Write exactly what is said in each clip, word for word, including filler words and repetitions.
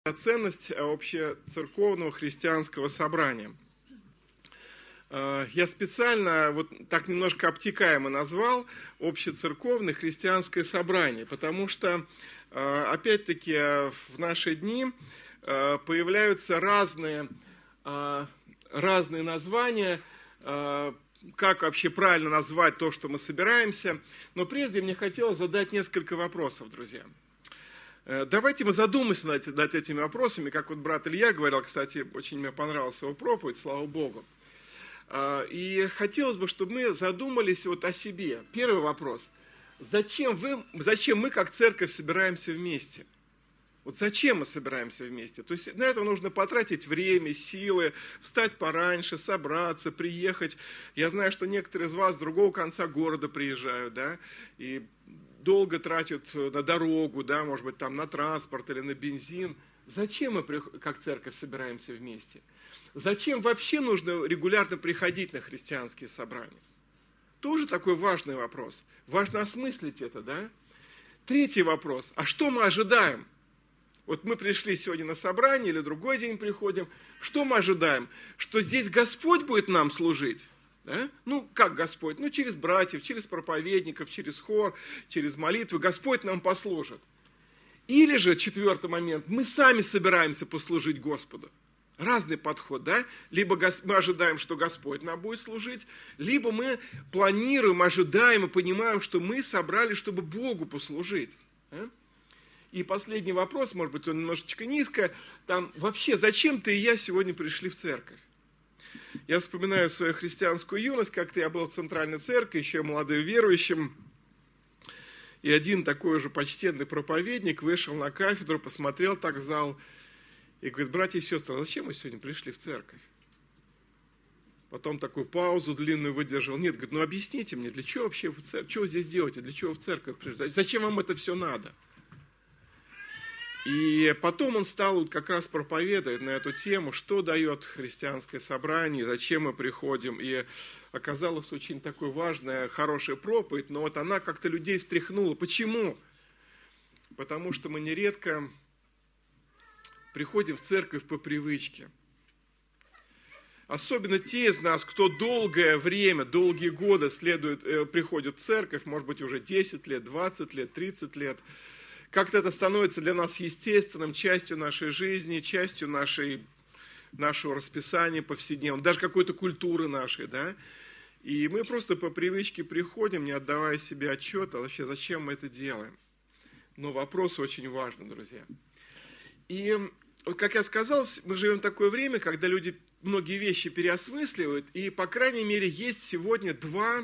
Ценность общецерковного христианского собрания. Я специально вот так немножко обтекаемо назвал общецерковное христианское собрание, потому что, опять-таки, в наши дни появляются разные, разные названия, как вообще правильно назвать то, что мы собираемся. Но прежде мне хотелось задать несколько вопросов, друзья. Давайте мы задумаемся над, над этими вопросами, как вот брат Илья говорил, кстати, очень мне понравилась его проповедь, слава Богу. И хотелось бы, чтобы мы задумались вот о себе. Первый вопрос. Зачем, вы, зачем мы, как церковь, собираемся вместе? Вот зачем мы собираемся вместе? То есть на это нужно потратить время, силы, встать пораньше, собраться, приехать. Я знаю, что некоторые из вас с другого конца города приезжают, да, и долго тратят на дорогу, да, может быть, там на транспорт или на бензин. Зачем мы, как церковь, собираемся вместе? Зачем вообще нужно регулярно приходить на христианские собрания? Тоже такой важный вопрос. Важно осмыслить это, да? Третий вопрос. А что мы ожидаем? Вот мы пришли сегодня на собрание или другой день приходим. Что мы ожидаем? Что здесь Господь будет нам служить? Да? Ну, как Господь? Ну, через братьев, через проповедников, через хор, через молитвы. Господь нам послужит. Или же, четвертый момент, мы сами собираемся послужить Господу. Разный подход, да? Либо мы ожидаем, что Господь нам будет служить, либо мы планируем, ожидаем и понимаем, что мы собрались, чтобы Богу послужить. Да? И последний вопрос, может быть, он немножечко низко. Там, вообще, зачем ты и я сегодня пришли в церковь? Я вспоминаю свою христианскую юность, как-то я был в центральной церкви, еще молодым верующим. И один такой уже почтенный проповедник вышел на кафедру, посмотрел так в зал и говорит: братья и сестры, зачем мы сегодня пришли в церковь? Потом такую паузу длинную выдержал. Нет, говорит, ну объясните мне, для чего вообще в церковь, что вы здесь делаете, для чего в церковь пришли? Зачем вам это все надо? И потом он стал вот как раз проповедовать на эту тему, что дает христианское собрание, зачем мы приходим. И оказалась очень такой важная, хорошая проповедь, но вот она как-то людей встряхнула. Почему? Потому что мы нередко приходим в церковь по привычке. Особенно те из нас, кто долгое время, долгие годы следует, э, приходит в церковь, может быть, уже десять лет, двадцать лет, тридцать лет, как-то это становится для нас естественным, частью нашей жизни, частью нашей, нашего расписания повседневного, даже какой-то культуры нашей, да. И мы просто по привычке приходим, не отдавая себе отчета, вообще зачем мы это делаем. Но вопрос очень важный, друзья. И вот, как я сказал, мы живем в такое время, когда люди многие вещи переосмысливают, и, по крайней мере, есть сегодня два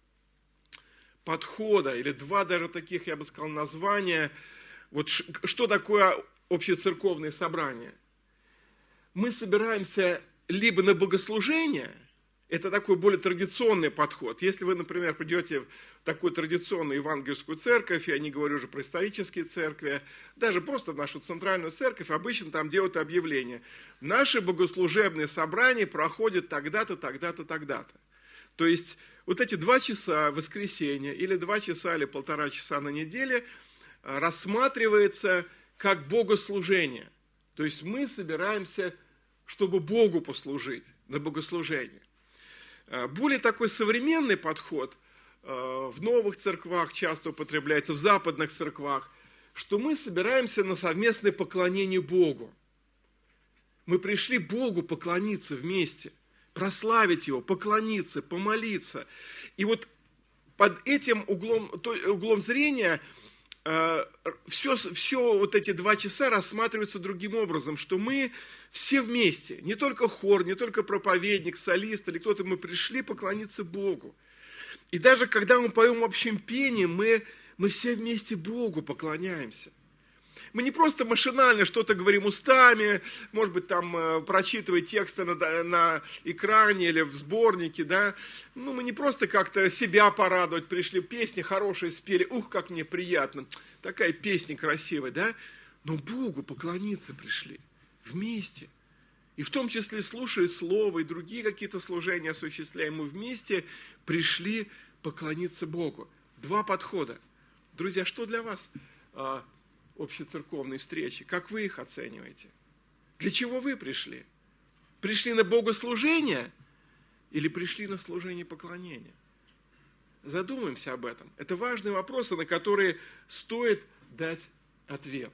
подхода, или два даже таких, я бы сказал, названия, вот что такое общецерковное собрание. Мы собираемся либо на богослужение, это такой более традиционный подход. Если вы, например, придете в такую традиционную евангельскую церковь, я не говорю уже про исторические церкви, даже просто в нашу центральную церковь, обычно там делают объявление. Наши богослужебные собрания проходят тогда-то, тогда-то, тогда-то. То есть вот эти два часа в воскресенье или два часа или полтора часа на неделе рассматривается как богослужение. То есть мы собираемся, чтобы Богу послужить, на богослужение. Более такой современный подход в новых церквах часто употребляется, в западных церквах, что мы собираемся на совместное поклонение Богу. Мы пришли Богу поклониться вместе. Прославить Его, поклониться, помолиться. И вот под этим углом, углом зрения э, все, все вот эти два часа рассматриваются другим образом, что мы все вместе, не только хор, не только проповедник, солист или кто-то, мы пришли поклониться Богу. И даже когда мы поем общим пением, мы, мы все вместе Богу поклоняемся. Мы не просто машинально что-то говорим устами, может быть, там прочитывая тексты на, на экране или в сборнике, да. Ну, мы не просто как-то себя порадовать пришли, песни хорошие спели, ух, как мне приятно, такая песня красивая, да. Но Богу поклониться пришли вместе. И в том числе, слушая слово и другие какие-то служения осуществляем, мы вместе пришли поклониться Богу. Два подхода. Друзья, что для вас общецерковные встречи? Как вы их оцениваете? Для чего вы пришли? Пришли на богослужение или пришли на служение поклонения? Задумаемся об этом. Это важные вопросы, на которые стоит дать ответ.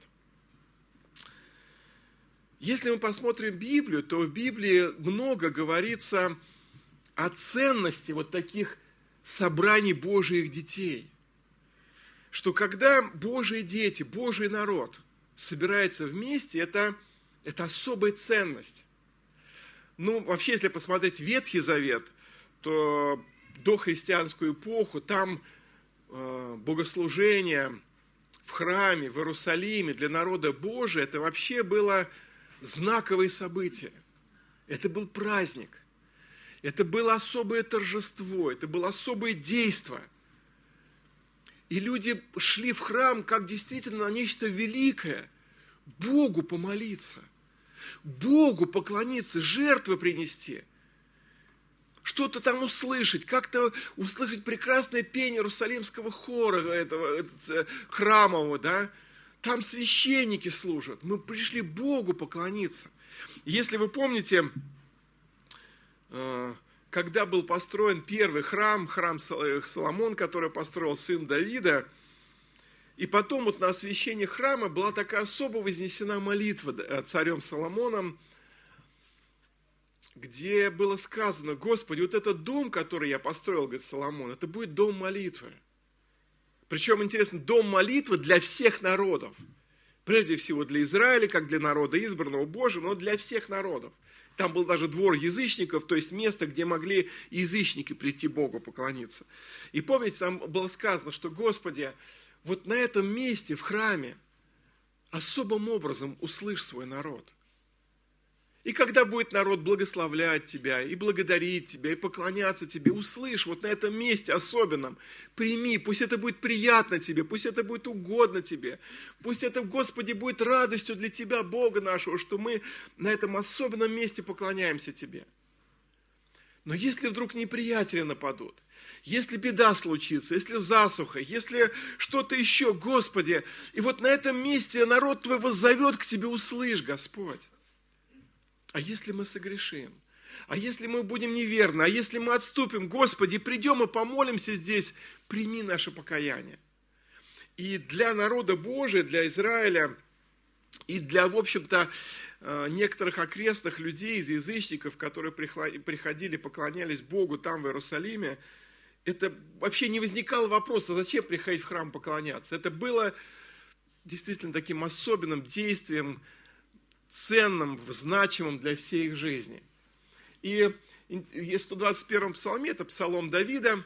Если мы посмотрим Библию, то в Библии много говорится о ценности вот таких собраний Божьих детей. Что когда Божьи дети, Божий народ собирается вместе, это, это особая ценность. Ну, вообще, если посмотреть Ветхий Завет, то дохристианскую эпоху, там э, богослужение в храме, в Иерусалиме для народа Божия, это вообще было знаковое событие. Это был праздник. Это было особое торжество, это было особое действо. И люди шли в храм как действительно на нечто великое. Богу помолиться, Богу поклониться, жертвы принести. Что-то там услышать, как-то услышать прекрасное пение Иерусалимского хора, этого, этого храмового, да? Там священники служат. Мы пришли Богу поклониться. Если вы помните, когда был построен первый храм, храм Соломон, который построил сын Давида, и потом вот на освящении храма была такая особо вознесена молитва царем Соломоном, где было сказано: Господи, вот этот дом, который я построил, говорит Соломон, это будет дом молитвы. Причем, интересно, дом молитвы для всех народов. Прежде всего для Израиля, как для народа избранного Божьего, но для всех народов. Там был даже двор язычников, то есть место, где могли язычники прийти Богу поклониться. И помните, там было сказано, что, Господи, вот на этом месте, в храме, особым образом услышь свой народ. И когда будет народ благословлять тебя, и благодарить тебя, и поклоняться тебе, услышь вот на этом месте особенном, прими, пусть это будет приятно тебе, пусть это будет угодно тебе, пусть это, Господи, будет радостью для тебя, Бога нашего, что мы на этом особенном месте поклоняемся тебе. Но если вдруг неприятели нападут, если беда случится, если засуха, если что-то еще, Господи, и вот на этом месте народ Твой воззовет к Тебе, услышь, Господь. А если мы согрешим? А если мы будем неверны? А если мы отступим? Господи, придем и помолимся здесь, прими наше покаяние. И для народа Божия, для Израиля, и для, в общем-то, некоторых окрестных людей из язычников, которые приходили, поклонялись Богу там, в Иерусалиме, это вообще не возникало вопроса, зачем приходить в храм поклоняться. Это было действительно таким особенным действием, ценным, значимым для всей их жизни. И в сто двадцать первом псалме, это псалом Давида,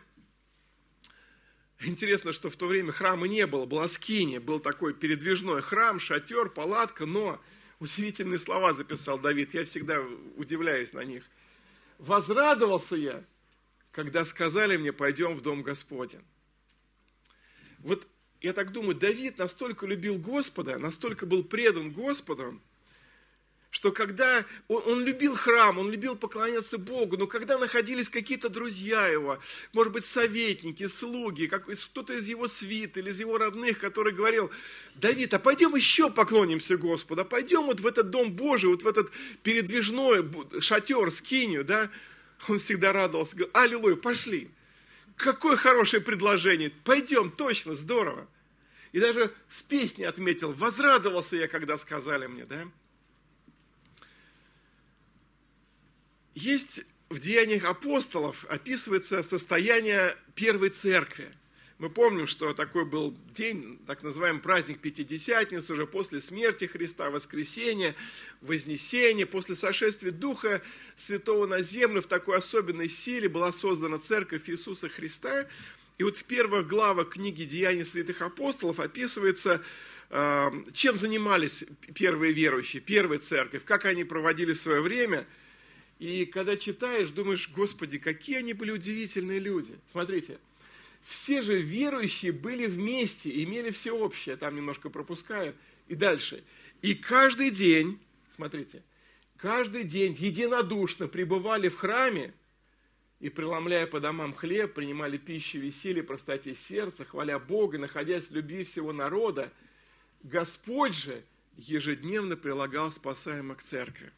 интересно, что в то время храма не было, была скиния, был такой передвижной храм, шатер, палатка, но удивительные слова записал Давид, я всегда удивляюсь на них. «Возрадовался я, когда сказали мне, пойдем в дом Господень». Вот я так думаю, Давид настолько любил Господа, настолько был предан Господу, что когда он, он любил храм, он любил поклоняться Богу, но когда находились какие-то друзья его, может быть, советники, слуги, как, кто-то из его свиты или из его родных, который говорил: Давид, а пойдем еще поклонимся Господу, а пойдем вот в этот дом Божий, вот в этот передвижной шатер, скинию, да? Он всегда радовался, говорил: аллилуйя, пошли. Какое хорошее предложение, пойдем, точно, здорово. И даже в песне отметил: возрадовался я, когда сказали мне, да? Есть в Деяниях апостолов, описывается состояние первой церкви. Мы помним, что такой был день, так называемый праздник Пятидесятниц, уже после смерти Христа, воскресения, вознесения, после сошествия Духа Святого на землю в такой особенной силе была создана церковь Иисуса Христа. И вот в первых главах книги «Деяний святых апостолов» описывается, чем занимались первые верующие, первая церковь, как они проводили свое время. И когда читаешь, думаешь: Господи, какие они были удивительные люди. Смотрите, все же верующие были вместе, имели все общее, там немножко пропускаю, и дальше. И каждый день, смотрите, каждый день единодушно пребывали в храме и, преломляя по домам хлеб, принимали пищу в веселье, простоте сердца, хваля Бога, находясь в любви всего народа. Господь же ежедневно прилагал спасаемых к церкви.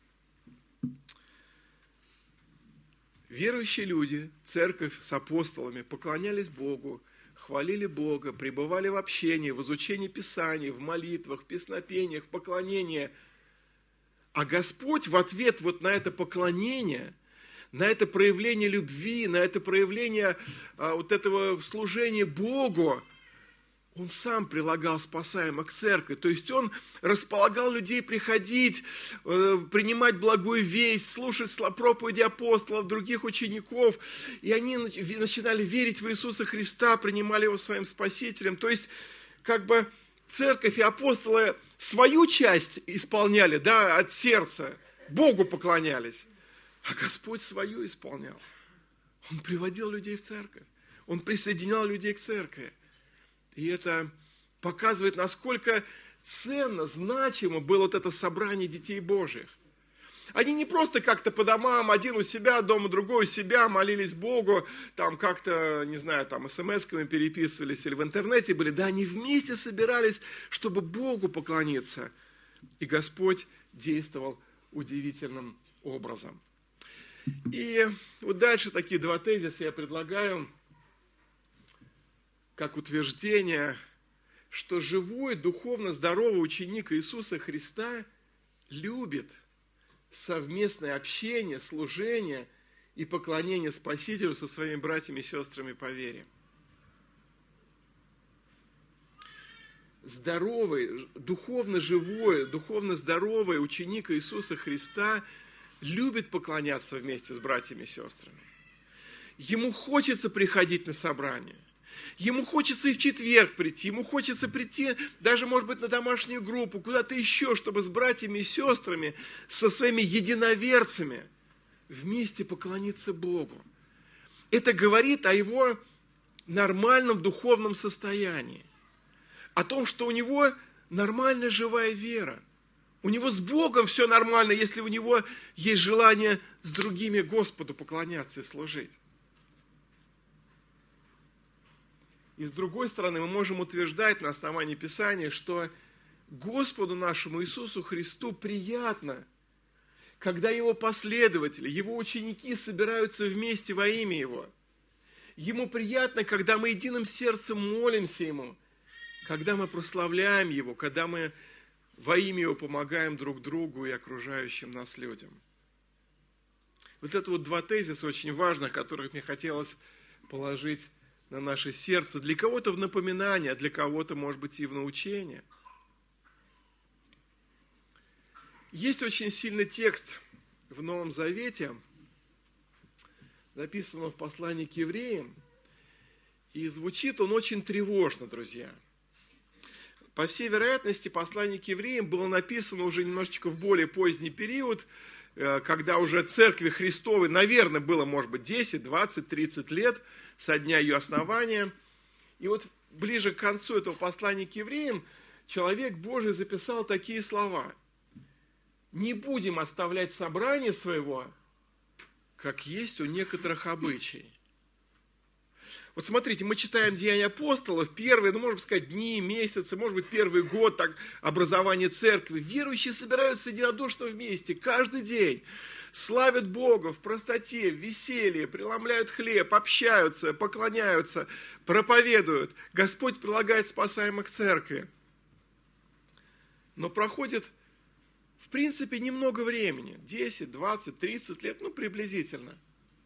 Верующие люди, церковь с апостолами, поклонялись Богу, хвалили Бога, пребывали в общении, в изучении Писаний, в молитвах, в песнопениях, в поклонении. А Господь в ответ вот на это поклонение, на это проявление любви, на это проявление а, вот этого служения Богу, Он сам прилагал спасаемых к церкви. То есть Он располагал людей приходить, принимать благую весть, слушать проповеди апостолов, других учеников. И они начинали верить в Иисуса Христа, принимали Его своим Спасителем. То есть, как бы церковь и апостолы свою часть исполняли, да, от сердца, Богу поклонялись. А Господь свою исполнял. Он приводил людей в церковь. Он присоединял людей к церкви. И это показывает, насколько ценно, значимо было вот это собрание детей Божьих. Они не просто как-то по домам, один у себя, дома другой у себя, молились Богу, там как-то, не знаю, там смс-ками переписывались или в интернете были. Да, они вместе собирались, чтобы Богу поклониться. И Господь действовал удивительным образом. И вот дальше такие два тезиса я предлагаю, как утверждение, что живой, духовно здоровый ученик Иисуса Христа любит совместное общение, служение и поклонение Спасителю со своими братьями и сестрами по вере. Здоровый, духовно живой, духовно здоровый ученик Иисуса Христа любит поклоняться вместе с братьями и сестрами. Ему хочется приходить на собрания. Ему хочется и в четверг прийти, ему хочется прийти даже, может быть, на домашнюю группу, куда-то еще, чтобы с братьями и сестрами, со своими единоверцами вместе поклониться Богу. Это говорит о его нормальном духовном состоянии, о том, что у него нормальная живая вера. У него с Богом все нормально, если у него есть желание с другими Господу поклоняться и служить. И с другой стороны, мы можем утверждать на основании Писания, что Господу нашему Иисусу Христу приятно, когда Его последователи, Его ученики собираются вместе во имя Его. Ему приятно, когда мы единым сердцем молимся Ему, когда мы прославляем Его, когда мы во имя Его помогаем друг другу и окружающим нас людям. Вот это вот два тезиса очень важных, которых мне хотелось положить на наше сердце, для кого-то в напоминание, а для кого-то, может быть, и в научение. Есть очень сильный текст в Новом Завете, написанный в послании к евреям, и звучит он очень тревожно, друзья. По всей вероятности, послание к евреям было написано уже немножечко в более поздний период, когда уже церкви Христовой, наверное, было, может быть, десять, двадцать, тридцать лет со дня ее основания. И вот ближе к концу этого послания к евреям человек Божий записал такие слова. «Не будем оставлять собрание своего, как есть у некоторых обычаи». Вот смотрите, мы читаем Деяния апостолов, первые, ну, можно сказать, дни, месяцы, может быть, первый год так, образования церкви. Верующие собираются единодушно вместе, каждый день. Славят Бога в простоте, в веселье, преломляют хлеб, общаются, поклоняются, проповедуют. Господь прилагает спасаемых к церкви. Но проходит, в принципе, немного времени, десять, двадцать, тридцать лет, ну, приблизительно.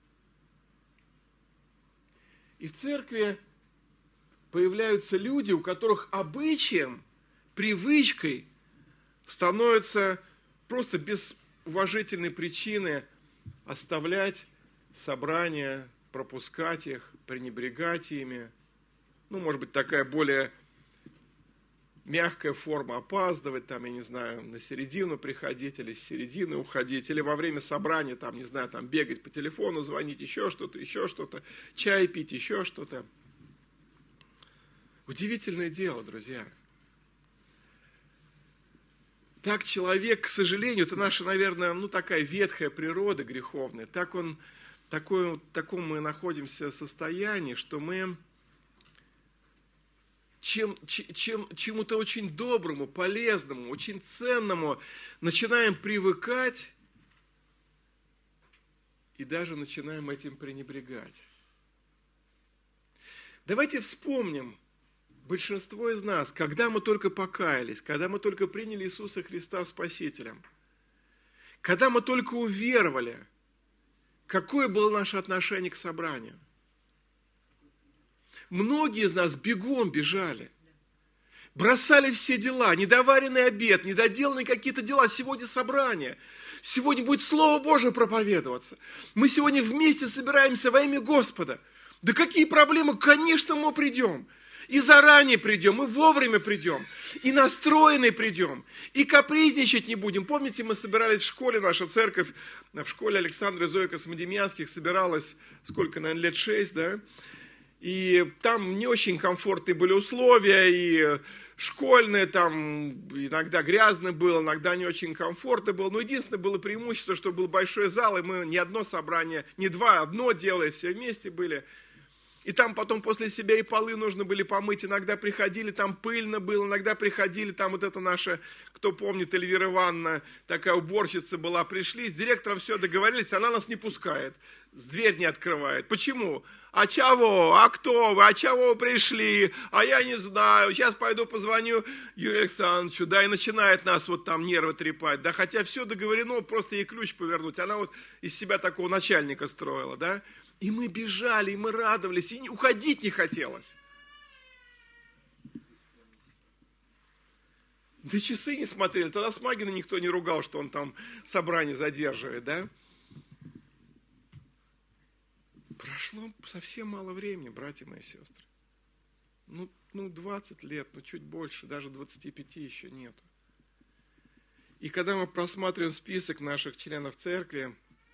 И в церкви появляются люди, у которых обычаем, привычкой становится просто без уважительной причины оставлять собрания, пропускать их, пренебрегать ими. Ну, может быть, такая более мягкая форма опаздывать, там, я не знаю, на середину приходить или с середины уходить, или во время собрания, там, не знаю, там, бегать по телефону, звонить, еще что-то, еще что-то, чай пить, еще что-то. Удивительное дело, друзья. Так человек, к сожалению, это наша, наверное, ну, такая ветхая природа греховная, так он, такой, в таком мы находимся состоянии, что мы чем, чем, чему-то очень доброму, полезному, очень ценному начинаем привыкать и даже начинаем этим пренебрегать. Давайте вспомним, большинство из нас, когда мы только покаялись, когда мы только приняли Иисуса Христа Спасителем, когда мы только уверовали, какое было наше отношение к собранию. Многие из нас бегом бежали, бросали все дела, недоваренный обед, недоделанные какие-то дела. Сегодня собрание, сегодня будет Слово Божие проповедоваться. Мы сегодня вместе собираемся во имя Господа. Да какие проблемы? Конечно, мы придем. И заранее придем, и вовремя придем, и настроенные придем, и капризничать не будем. Помните, мы собирались в школе, наша церковь, в школе Александра и Зои Космодемьянских собиралась, сколько, наверное, лет шесть, да? И там не очень комфортные были условия, и школьные, там иногда грязно было, иногда не очень комфортно было. Но единственное было преимущество, что был большой зал, и мы не одно собрание, не два, одно дело, все вместе были. И там потом после себя и полы нужно были помыть, иногда приходили, там пыльно было, иногда приходили, там вот это наша, кто помнит, Эльвира Ивановна, такая уборщица была, пришли, с директором все договорились, она нас не пускает, дверь не открывает. Почему? А чего? А кто вы? А чего вы пришли? А я не знаю, сейчас пойду позвоню Юрию Александровичу, да, и начинает нас вот там нервы трепать, да, хотя все договорено, просто ей ключ повернуть, она вот из себя такого начальника строила, да. И мы бежали, и мы радовались, и уходить не хотелось. Да часы не смотрели, тогда Смагина никто не ругал, что он там собрание задерживает, да? Прошло совсем мало времени, братья мои сестры. Ну, ну, двадцать лет, ну, чуть больше, даже двадцати пяти еще нету. И когда мы просматриваем список наших членов церкви,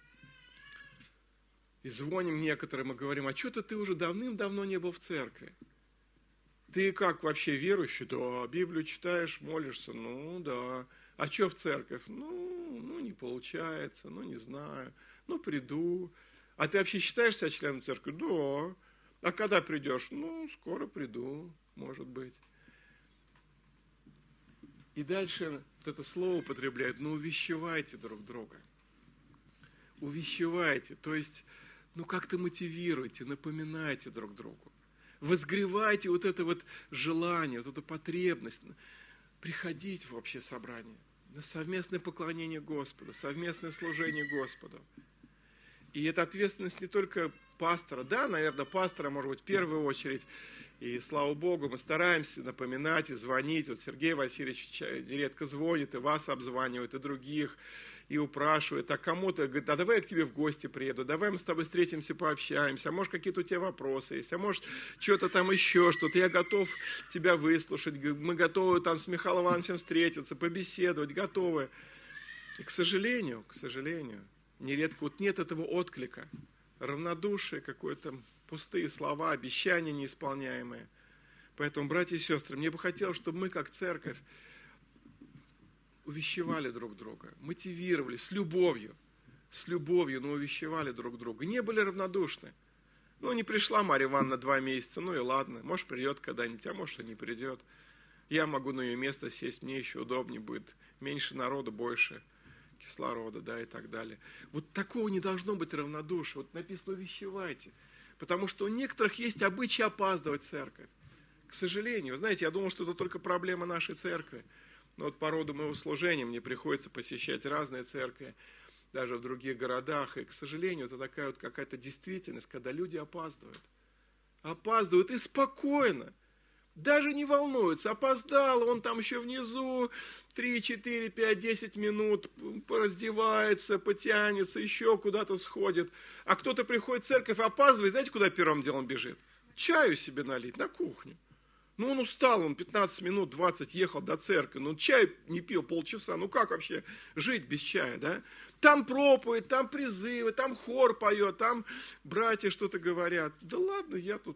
и звоним некоторым и говорим, а что-то ты уже давным-давно не был в церкви. Ты как вообще верующий? Да, Библию читаешь, молишься, ну да. А что в церковь? Ну, ну не получается, ну не знаю, ну приду. А ты вообще считаешь себя членом церкви? Да. А когда придешь? Ну, скоро приду, может быть. И дальше вот это слово употребляют, ну увещевайте друг друга. Увещевайте, то есть... Ну, как-то мотивируйте, напоминайте друг другу. Возгревайте вот это вот желание, вот эту потребность приходить в общее собрание, на совместное поклонение Господу, совместное служение Господу. И это ответственность не только пастора, да, наверное, пастора, может быть, в первую очередь, и слава Богу, мы стараемся напоминать и звонить. Вот Сергей Васильевич редко звонит, и вас обзванивает, и других, и упрашивает, а кому-то говорит, а давай я к тебе в гости приеду, давай мы с тобой встретимся, пообщаемся, а может какие-то у тебя вопросы есть, а может что-то там еще, что-то, я готов тебя выслушать, мы готовы там с Михаилом Ивановичем встретиться, побеседовать, готовы. И, к сожалению, к сожалению, нередко вот нет этого отклика, равнодушие, какое-то пустые слова, обещания неисполняемые. Поэтому, братья и сестры, мне бы хотелось, чтобы мы, как церковь, увещевали друг друга, мотивировали с любовью, с любовью, но увещевали друг друга. Не были равнодушны. Ну, не пришла Марья Ивановна два месяца, ну и ладно, может, придет когда-нибудь, а может, и не придет. Я могу на ее место сесть, мне еще удобнее будет, меньше народу, больше кислорода, да, и так далее. Вот такого не должно быть равнодушия. Вот написано «увещевайте», потому что у некоторых есть обычай опаздывать в церковь. К сожалению, вы знаете, я думал, что это только проблема нашей церкви. Но вот по роду моего служения мне приходится посещать разные церкви, даже в других городах. И, к сожалению, это такая вот какая-то действительность, когда люди опаздывают. Опаздывают и спокойно. Даже не волнуются. Опоздал, он там еще внизу три, четыре, пять, десять минут раздевается, потянется, еще куда-то сходит. А кто-то приходит в церковь, опаздывает, знаете, куда первым делом бежит? Чаю себе налить на кухню. Ну, он устал, он пятнадцать минут, двадцать ехал до церкви, ну, чай не пил полчаса, ну, как вообще жить без чая, да? Там проповедь, там призывы, там хор поет, там братья что-то говорят. Да ладно, я тут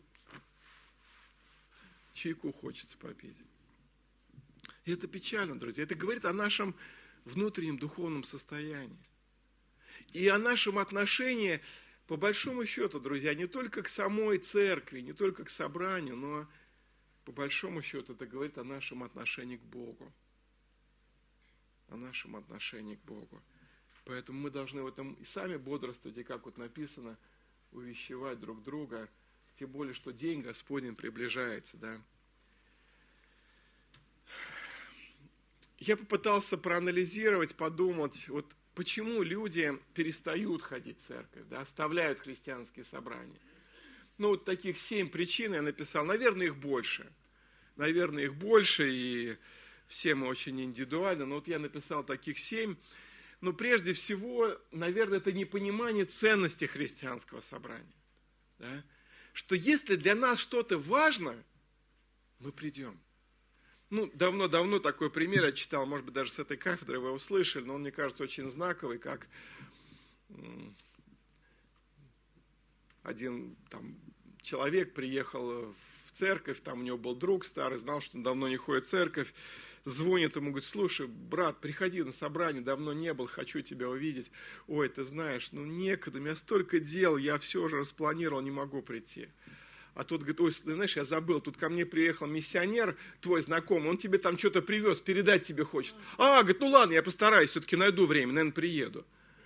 чайку хочется попить. И это печально, друзья, это говорит о нашем внутреннем духовном состоянии. И о нашем отношении, по большому счету, друзья, не только к самой церкви, не только к собранию, но по большому счету это говорит о нашем отношении к Богу. О нашем отношении к Богу. Поэтому мы должны в этом и сами бодрствовать, и как вот написано, увещевать друг друга, тем более, что день Господень приближается, да. Я попытался проанализировать, подумать, вот почему люди перестают ходить в церковь, да, оставляют христианские собрания. Ну, вот таких семь причин я написал, наверное, их больше. Наверное, их больше, и все мы очень индивидуально, но вот я написал таких семь. Но прежде всего, наверное, это непонимание ценности христианского собрания. Да? Что если для нас что-то важно, мы придем. Ну, давно-давно такой пример я читал, может быть, даже с этой кафедры вы услышали, но он, мне кажется, очень знаковый, как один там, человек приехал в церковь, там у него был друг старый, знал, что он давно не ходит в церковь, звонит ему, говорит, слушай, брат, приходи на собрание, давно не был, хочу тебя увидеть. Ой, ты знаешь, ну некогда, у меня столько дел, я все уже распланировал, не могу прийти. А тот говорит, ой, знаешь, я забыл, тут ко мне приехал миссионер, твой знакомый, он тебе там что-то привез, передать тебе хочет. А, говорит, ну ладно, я постараюсь, все-таки найду время, наверное, приеду.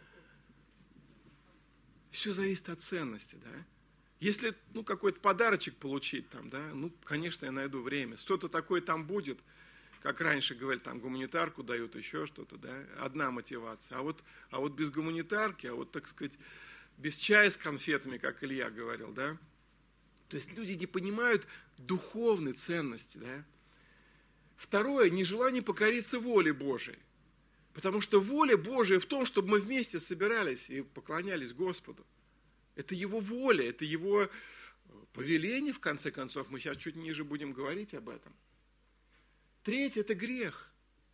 Все зависит от ценности, да. Если, ну, какой-то подарочек получить там, да, ну, конечно, я найду время. Что-то такое там будет, как раньше говорили, там гуманитарку дают, еще что-то, да, одна мотивация. А вот, а вот без гуманитарки, а вот, так сказать, без чая с конфетами, как Илья говорил, да. То есть люди не понимают духовной ценности, да. Второе, нежелание покориться воле Божией. Потому что воля Божия в том, чтобы мы вместе собирались и поклонялись Господу. Это Его воля, это Его повеление, в конце концов. Мы сейчас чуть ниже будем говорить об этом. Третье – это грех.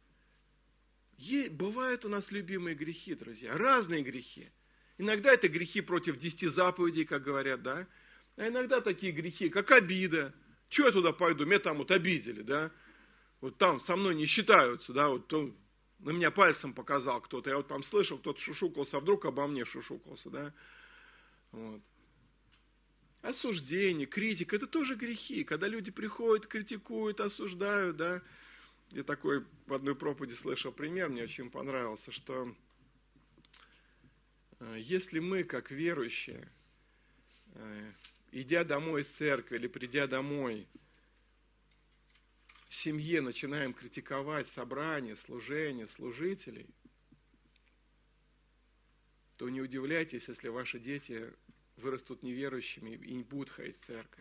Е- бывают у нас любимые грехи, друзья, разные грехи. Иногда это грехи против десяти заповедей, как говорят, да. А иногда такие грехи, как обида. Чего я туда пойду? Меня там вот обидели, да. Вот там со мной не считаются, да, вот то на меня пальцем показал кто-то. Я вот там слышал, кто-то шушукался, а вдруг обо мне шушукался, да. Вот. Осуждение, критика – это тоже грехи. Когда люди приходят, критикуют, осуждают, да. Я такой в одной проповеди слышал пример, мне очень понравился, что если мы, как верующие, идя домой из церкви или придя домой, в семье начинаем критиковать собрание, служение, служителей, то не удивляйтесь, если ваши дети вырастут неверующими и не будут ходить в церковь.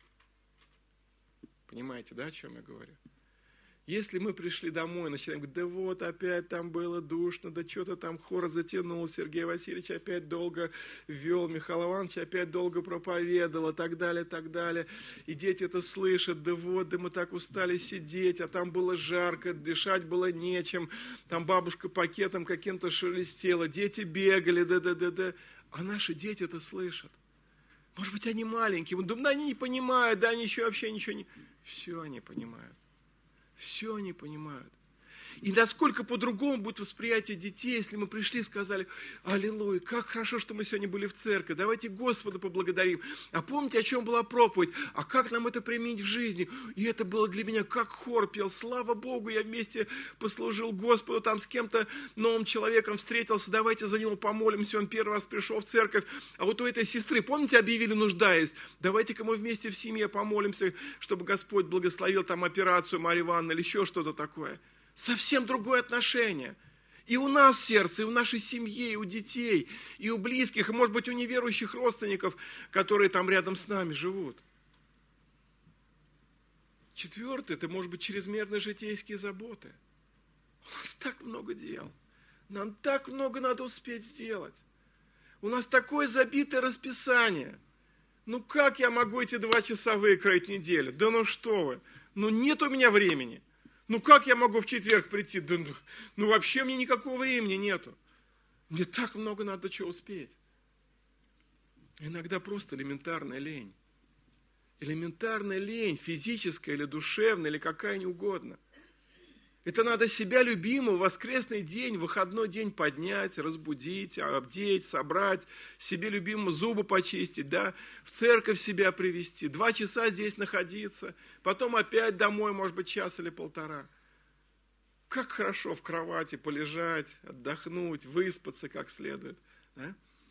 Понимаете, да, о чем я говорю? Если мы пришли домой, начинаем говорить, да вот опять там было душно, да что-то там хор затянул, Сергей Васильевич опять долго вел, Михаил Иванович опять долго проповедовал, и так далее, так далее. И дети это слышат, да вот, да мы так устали сидеть, а там было жарко, дышать было нечем, там бабушка пакетом каким-то шелестела, дети бегали, да-да-да-да. А наши дети это слышат. Может быть, они маленькие, да они не понимают, да они еще вообще ничего не... Все они понимают. Все они понимают. И насколько по-другому будет восприятие детей, если мы пришли и сказали, аллилуйя, как хорошо, что мы сегодня были в церкви, давайте Господа поблагодарим. А помните, о чем была проповедь? А как нам это применить в жизни? И это было для меня, как хор пел, слава Богу, я вместе послужил Господу, там с кем-то новым человеком встретился, давайте за него помолимся, он первый раз пришел в церковь. А вот у этой сестры, помните, объявили, нужда есть? Давайте-ка мы вместе в семье помолимся, чтобы Господь благословил там операцию Марьи Ивановны или еще что-то такое. Совсем другое отношение. И у нас в сердце, и у нашей семьи, и у детей, и у близких, и, может быть, у неверующих родственников, которые там рядом с нами живут. Четвертое, это, может быть, чрезмерные житейские заботы. У нас так много дел. Нам так много надо успеть сделать. У нас такое забитое расписание. Ну, как я могу эти два часа выкроить неделю? Да ну что вы, ну нет у меня времени. Ну как я могу в четверг прийти? Да, ну, ну вообще мне никакого времени нету. Мне так много надо чего успеть. Иногда просто элементарная лень. Элементарная лень, физическая или душевная, или какая ни угодно. Это надо себя любимого в воскресный день, в выходной день поднять, разбудить, обдеть, собрать, себе любимому зубы почистить, да, в церковь себя привести, два часа здесь находиться, потом опять домой, может быть, час или полтора. Как хорошо в кровати полежать, отдохнуть, выспаться как следует. Да?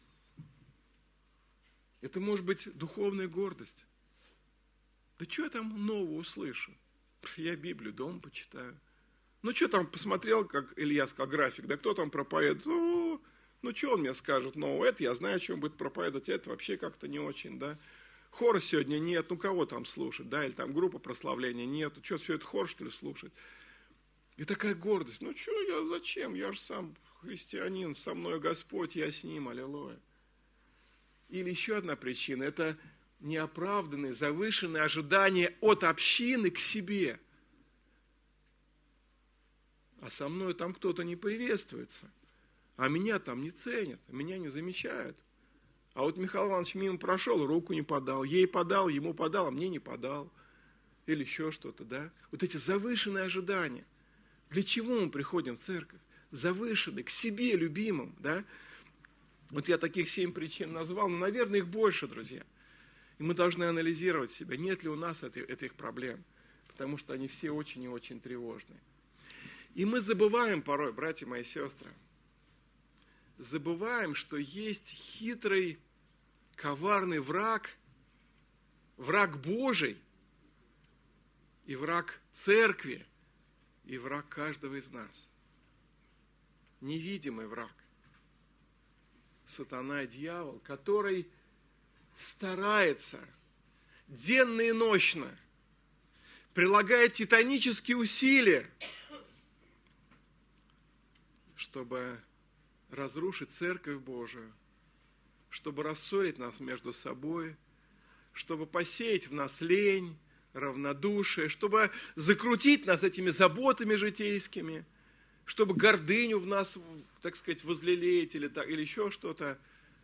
Это может быть духовная гордость. Да что я там нового услышу? Я Библию дома почитаю. Ну, что там, посмотрел, как Илья сказал, график, да кто там проповедует? О, ну, что он мне скажет нового? Это я знаю, о чем будет проповедовать, это вообще как-то не очень, да. Хора сегодня нет, ну, кого там слушать, да, или там группа прославления нет, что, все это хор, что ли, слушать? И такая гордость, ну, что я, зачем, я же сам христианин, со мной Господь, я с ним, аллилуйя. Или еще одна причина, это неоправданные, завышенные ожидания от общины к себе. А со мной там кто-то не приветствуется, а меня там не ценят, а меня не замечают. А вот Михаил Иванович мимо прошел, руку не подал, ей подал, ему подал, а мне не подал. Или еще что-то, да? Вот эти завышенные ожидания. Для чего мы приходим в церковь? Завышенные, к себе любимым, да? Вот я таких семь причин назвал, но, наверное, их больше, друзья. И мы должны анализировать себя, нет ли у нас этих проблем, потому что они все очень и очень тревожные. И мы забываем порой, братья мои сестры, забываем, что есть хитрый, коварный враг, враг Божий, и враг церкви, и враг каждого из нас. Невидимый враг. Сатана и дьявол, который старается денно и нощно, прилагает титанические усилия, чтобы разрушить Церковь Божию, чтобы рассорить нас между собой, чтобы посеять в нас лень, равнодушие, чтобы закрутить нас этими заботами житейскими, чтобы гордыню в нас, так сказать, возлелеять или, так, или еще что-то.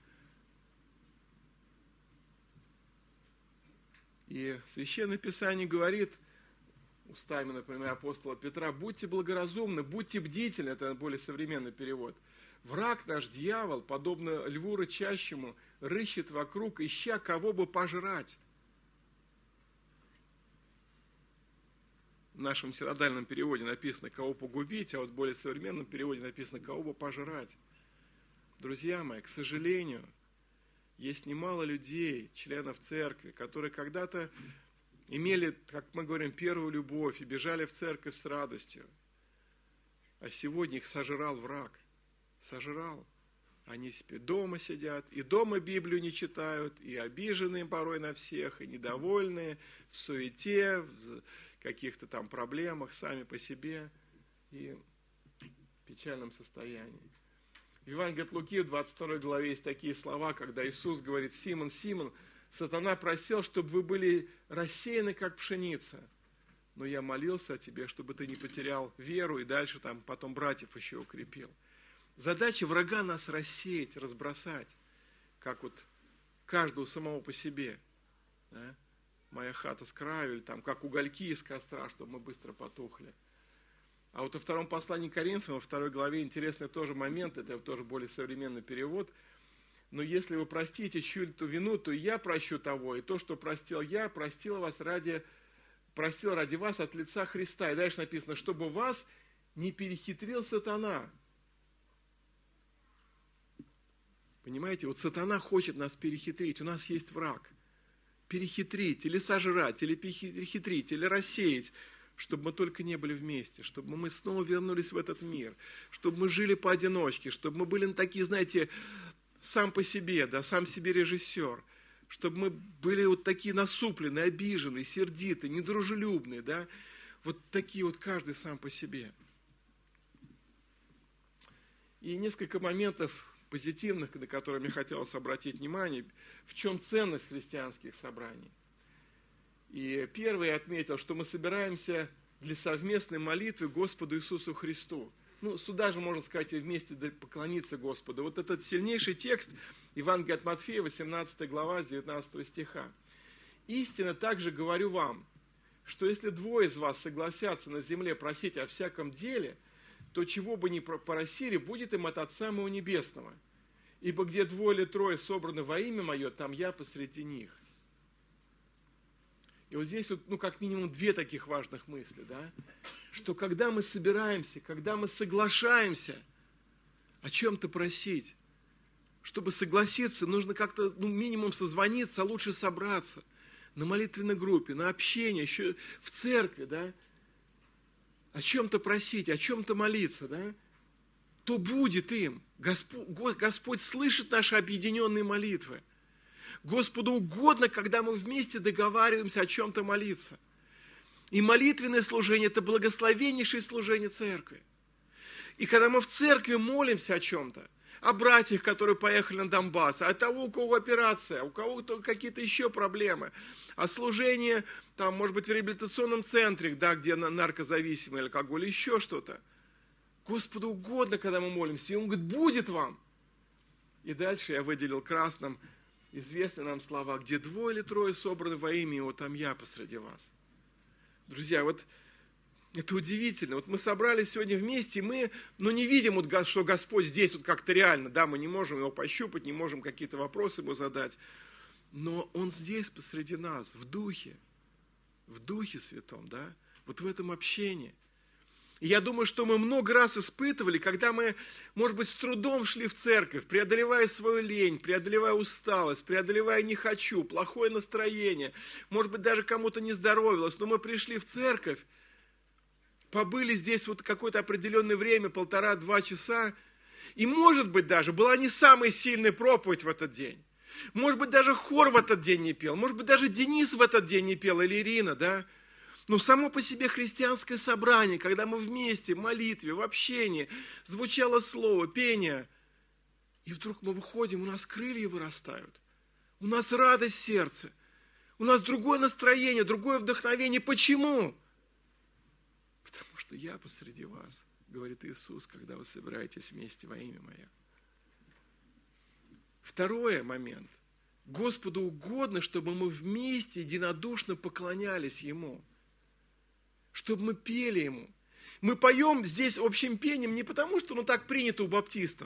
И Священное Писание говорит, устами, например, апостола Петра, будьте благоразумны, будьте бдительны, это более современный перевод. Враг наш, дьявол, подобно льву рычащему, рыщет вокруг, ища кого бы пожрать. В нашем синодальном переводе написано, кого погубить, а вот в более современном переводе написано, кого бы пожрать. Друзья мои, к сожалению, есть немало людей, членов церкви, которые когда-то имели, как мы говорим, первую любовь и бежали в церковь с радостью. А сегодня их сожрал враг. Сожрал. Они дома сидят, и дома Библию не читают, и обиженные порой на всех, и недовольные, в суете, в каких-то там проблемах сами по себе, и в печальном состоянии. В Евангелии от Луки в двадцать второй главе есть такие слова, когда Иисус говорит, Симон, Симон, сатана просил, чтобы вы были рассеяны, как пшеница. Но я молился о тебе, чтобы ты не потерял веру, и дальше там потом братьев еще укрепил. Задача врага нас рассеять, разбросать, как вот каждого самого по себе. Да? Моя хата с краю, или там, как угольки из костра, чтобы мы быстро потухли. А вот во втором послании к Коринфянам, во второй главе, интересный тоже момент, это тоже более современный перевод. Но если вы простите чью-то вину, то и я прощу того, и то, что простил я, простил вас ради, простил ради вас от лица Христа. И дальше написано, чтобы вас не перехитрил сатана. Понимаете, вот сатана хочет нас перехитрить, у нас есть враг. Перехитрить, или сожрать, или перехитрить, или рассеять, чтобы мы только не были вместе, чтобы мы снова вернулись в этот мир, чтобы мы жили поодиночке, чтобы мы были такие, знаете, сам по себе, да, сам себе режиссер, чтобы мы были вот такие насупленные, обиженные, сердитые, недружелюбные, да, вот такие вот каждый сам по себе. И несколько моментов позитивных, на которые мне хотелось обратить внимание, в чем ценность христианских собраний. И первый я отметил, что мы собираемся для совместной молитвы Господу Иисусу Христу. Ну, сюда же, можно сказать, и вместе поклониться Господу. Вот этот сильнейший текст Евангелия от Матфея, восемнадцатая глава, с девятнадцатого стиха. «Истинно также говорю вам, что если двое из вас согласятся на земле просить о всяком деле, то чего бы ни просили, будет им от Отца моего Небесного. Ибо где двое или трое собраны во имя Мое, там Я посреди них». И вот здесь, вот, ну, как минимум, две таких важных мысли, да? Что когда мы собираемся, когда мы соглашаемся о чем-то просить, чтобы согласиться, нужно как-то, ну, минимум созвониться, а лучше собраться на молитвенной группе, на общение, еще в церкви, да? О чем-то просить, о чем-то молиться, да? То будет им. Господь, Господь слышит наши объединенные молитвы. Господу угодно, когда мы вместе договариваемся о чем-то молиться. И молитвенное служение – это благословеннейшее служение церкви. И когда мы в церкви молимся о чем-то, о братьях, которые поехали на Донбасс, о того, у кого операция, у кого-то какие-то еще проблемы, о служении, там, может быть, в реабилитационном центре, да, где наркозависимый алкоголь, еще что-то. Господу угодно, когда мы молимся, и Он говорит: будет вам. И дальше я выделил красным известные нам слова: где двое или трое собраны во имя Его, там Я посреди вас. Друзья, вот это удивительно. Вот мы собрались сегодня вместе, и мы, ну, не видим, вот, что Господь здесь вот как-то реально, да, мы не можем Его пощупать, не можем какие-то вопросы Ему задать, но Он здесь посреди нас, в Духе, в Духе Святом, да, вот в этом общении. И я думаю, что мы много раз испытывали, когда мы, может быть, с трудом шли в церковь, преодолевая свою лень, преодолевая усталость, преодолевая не хочу, плохое настроение, может быть, даже кому-то не здоровилось, но мы пришли в церковь, побыли здесь вот какое-то определенное время, полтора-два часа, и, может быть, даже была не самая сильная проповедь в этот день. Может быть, даже хор в этот день не пел, может быть, даже Денис в этот день не пел, или Ирина, да? Но само по себе христианское собрание, когда мы вместе в молитве, в общении, звучало слово, пение, и вдруг мы выходим, у нас крылья вырастают, у нас радость в сердце, у нас другое настроение, другое вдохновение. Почему? Потому что Я посреди вас, говорит Иисус, когда вы собираетесь вместе во имя Мое. Второй момент. Господу угодно, чтобы мы вместе единодушно поклонялись Ему. Чтобы мы пели Ему. Мы поем здесь общим пением не потому, что ну так принято у баптистов.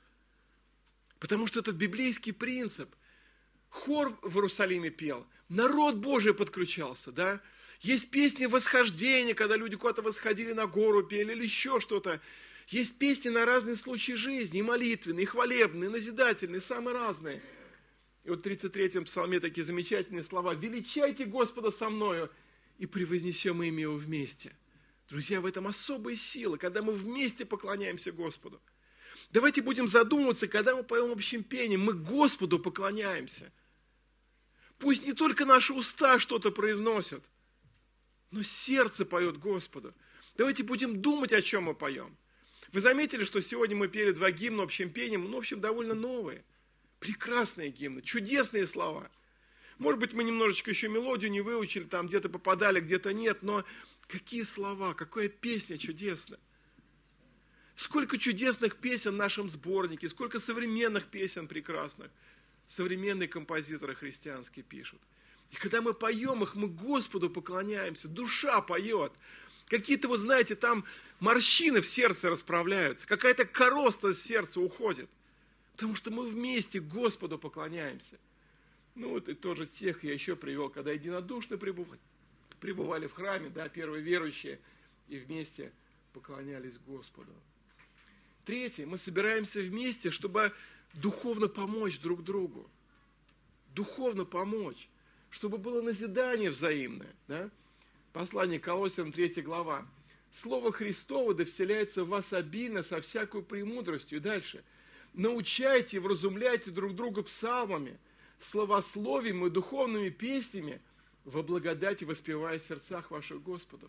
Потому что этот библейский принцип. Хор в Иерусалиме пел, народ Божий подключался, да? Есть песни восхождения, когда люди куда-то восходили на гору, пели или еще что-то. Есть песни на разные случаи жизни, и молитвенные, и хвалебные, и назидательные, самые разные. И вот в тридцать третьем псалме такие замечательные слова: «Величайте Господа со мною, и превознесем имя Его вместе». Друзья, в этом особая сила, когда мы вместе поклоняемся Господу. Давайте будем задумываться, когда мы поем общим пением, мы Господу поклоняемся. Пусть не только наши уста что-то произносят, но сердце поет Господу. Давайте будем думать, о чем мы поем. Вы заметили, что сегодня мы пели два гимна общим пением, ну, в общем, довольно новые, прекрасные гимны, чудесные слова. Может быть, мы немножечко еще мелодию не выучили, там где-то попадали, где-то нет, но какие слова, какая песня чудесная. Сколько чудесных песен в нашем сборнике, сколько современных песен прекрасных. Современные композиторы христианские пишут. И когда мы поем их, мы Господу поклоняемся, душа поет. Какие-то, вы знаете, там морщины в сердце расправляются, какая-то короста с сердца уходит. Потому что мы вместе Господу поклоняемся. Ну вот и тоже тех я еще привел, когда единодушно пребывали, пребывали в храме, да, первые верующие, и вместе поклонялись Господу. Третье, мы собираемся вместе, чтобы духовно помочь друг другу. Духовно помочь, чтобы было назидание взаимное. Да? Послание к Колоссянам, третья глава. Слово Христово да вселяется в вас обильно со всякой премудростью. И дальше. Научайте и вразумляйте друг друга псалмами, словословием и духовными песнями, во благодати воспевая в сердцах ваших Господу.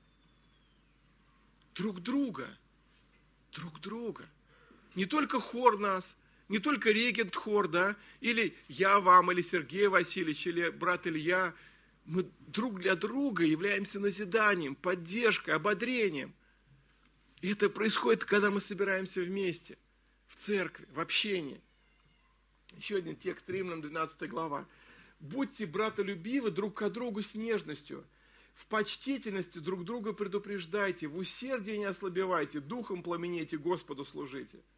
Друг друга. Друг друга. Не только хор нас, не только регент хор, да, или я вам, или Сергей Васильевич, или брат Илья. Мы друг для друга являемся назиданием, поддержкой, ободрением. И это происходит, когда мы собираемся вместе, в церкви, в общении. Еще один текст, Римлянам, двенадцатая глава. «Будьте братолюбивы друг к другу с нежностью, В почтительности друг друга предупреждайте, в усердии не ослабевайте, духом пламенейте, Господу служите.